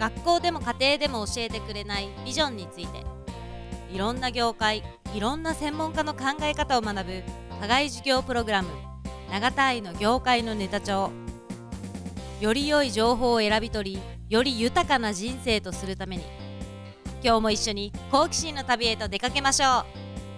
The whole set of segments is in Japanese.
学校でも家庭でも教えてくれないビジョンについて、いろんな業界、いろんな専門家の考え方を学ぶ課外授業プログラム、永田愛の業界のネタ帳。より良い情報を選び取り、より豊かな人生とするために、今日も一緒に好奇心の旅へと出かけましょう。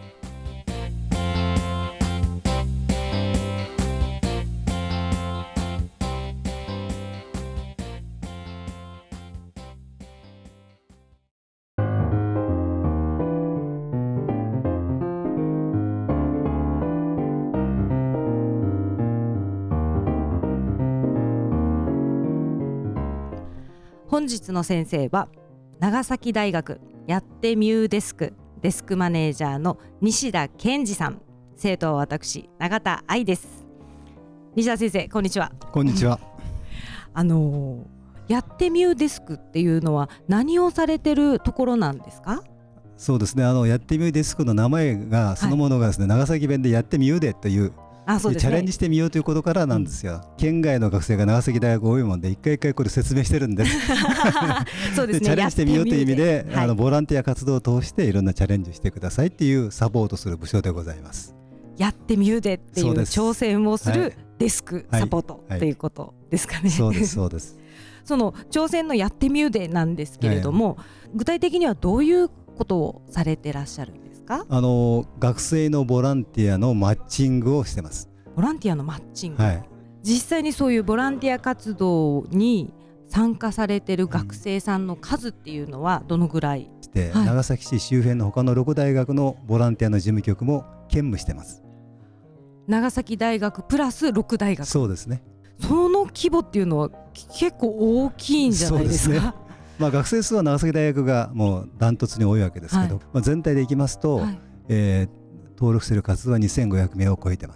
本日の先生は長崎大学やってみゆデスクマネージャーの西田健二さん。生徒は私永田愛です。西田先生、こんにちは。 こんにちは。 やってみゆデスクっていうのは何をされてるところなんですか？ そうですね、やってみゆデスクの名前がそのものがですね、長崎弁でやってみゆでというそうですね、 チャレンジしてみようということからなんですよ。県外の学生が長崎大学多いもんで一回これ説明してるんですそうですね、 でチャレンジしてみようという意味で、ボランティア活動を通していろんなチャレンジしてくださいっていうサポートする部署でございます。 やってみゆでっていう挑戦をするデスクサポートっていうことですかね。 そうですそうですその挑戦のやってみゆでなんですけれども、具体的にはどういうことをされてらっしゃるんですか？ 学生のボランティアのマッチングをしてます。 ボランティアのマッチング、実際にそういうボランティア活動に参加されてる学生さんの数っていうのはどのぐらい？ 長崎市周辺の他の6大学のボランティアの事務局も兼務してます。 長崎大学プラス6大学。そうですね。その規模っていうのは結構大きいんじゃないですか？そうですね、 学生数は長崎大学がもうダントツに多いわけですけど、全体でいきますと、登録している数は2500名を超えてます。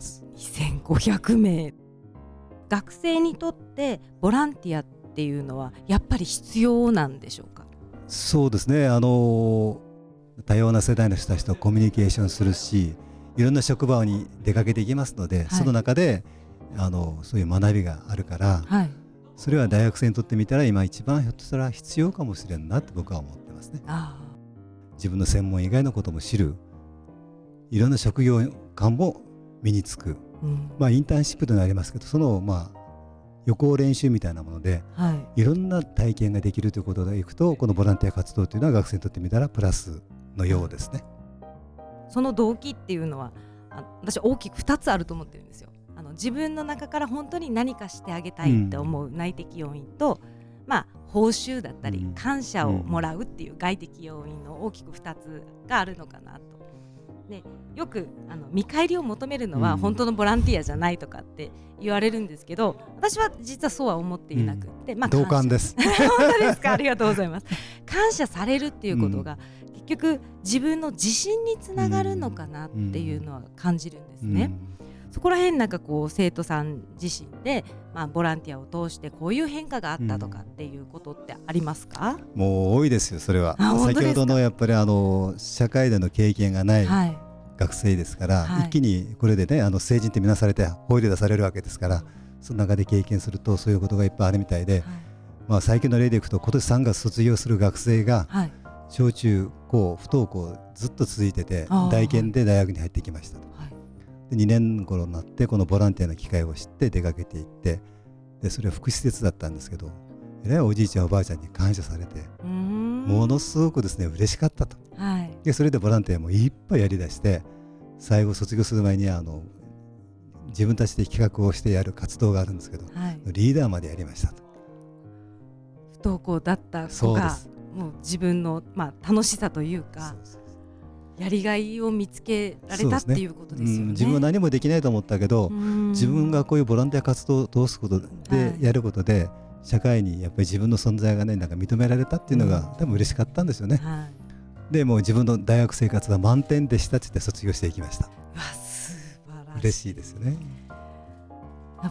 2500名。学生にとってボランティアっていうのはやっぱり必要なんでしょうか？ そうですね、多様な世代の人たちとコミュニケーションするし、いろんな職場に出かけていきますので、その中でそういう学びがあるから、それは大学生にとってみたら今一番ひょっとしたら必要かもしれんなって僕は思ってますね。自分の専門以外のことも知る、いろんな職業観も身につく、インターンシップとなりますけど、その予行練習みたいなもので、いろんな体験ができるということでいくと、このボランティア活動というのは学生にとってみたらプラスのようですね。 その動機っていうのは私大きく2つあると思ってるんですよ。自分の中から本当に何かしてあげたいって思う内的要因と、報酬だったり感謝をもらうっていう外的要因の大きく2つがあるのかなと。でよく見返りを求めるのは本当のボランティアじゃないとかって言われるんですけど、私は実はそうは思っていなくって、 同感です本当ですか？ありがとうございます。感謝されるっていうことが、結局自分の自信につながるのかなっていうのは感じるんですね。そこら辺生徒さん自身で、ボランティアを通してこういう変化があったとかっていうことってありますか？ もう多いですよ、それは。先ほどのやっぱり社会での経験がない学生ですから、一気にこれでね成人って見なされて放り出されるわけですから、その中で経験するとそういうことがいっぱいあるみたいで、最近の例でいくと今年3月卒業する学生が、小中高不登校ずっと続いてて、大研で大学に入ってきましたと。で2年頃になってこのボランティアの機会を知って出かけていって、でそれは福祉施設だったんですけど、えらいおじいちゃんおばあちゃんに感謝されて、ものすごくですね嬉しかったと。でそれでボランティアもいっぱいやりだして、最後卒業する前に自分たちで企画をしてやる活動があるんですけど、リーダーまでやりましたと。 不登校だった子がもう自分の、楽しさというかやりがいを見つけられたっていうことですよね。 自分は何もできないと思ったけど、自分がこういうボランティア活動を通すことで、やることで社会にやっぱり自分の存在がね認められたっていうのが、多分嬉しかったんですよね。でもう自分の大学生活は満点でしたって言って卒業していきました。 素晴らしい。 嬉しいですよね。 やっ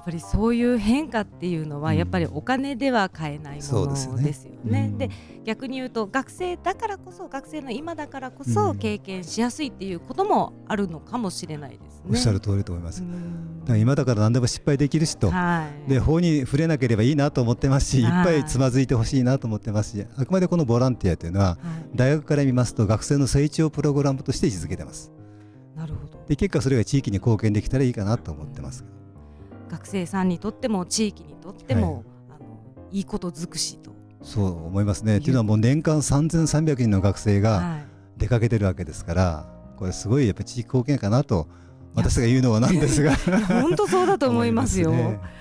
ぱりそういう変化っていうのはやっぱりお金では買えないものですよね。で逆に言うと学生だからこそ、学生の今だからこそ経験しやすいっていうこともあるのかもしれないですね。 おっしゃる通りと思います。だから今だから何でも失敗できるしと、で法に触れなければいいなと思ってますし、いっぱいつまずいてほしいなと思ってますし、あくまでこのボランティアというのは大学から見ますと学生の成長プログラムとして位置づけてます。 なるほど。 で結果それが地域に貢献できたらいいかなと思ってます。 学生さんにとっても地域にとっても、いいこと尽くしと。 そう思いますね。というのはもう年間3300人の学生が出かけてるわけですから、これすごいやっぱり地域貢献かなと私が言うのはなんですが本当そうだと思いますよ。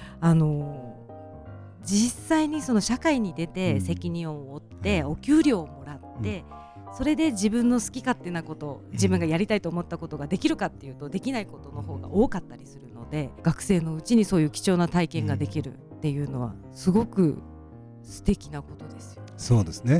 実際にその社会に出て責任を負ってお給料をもらって、それで自分の好き勝手なこと、自分がやりたいと思ったことができるかっていうとできないことの方が多かったりするので、学生のうちにそういう貴重な体験ができるっていうのはすごく素敵なことですよね。 そうですね。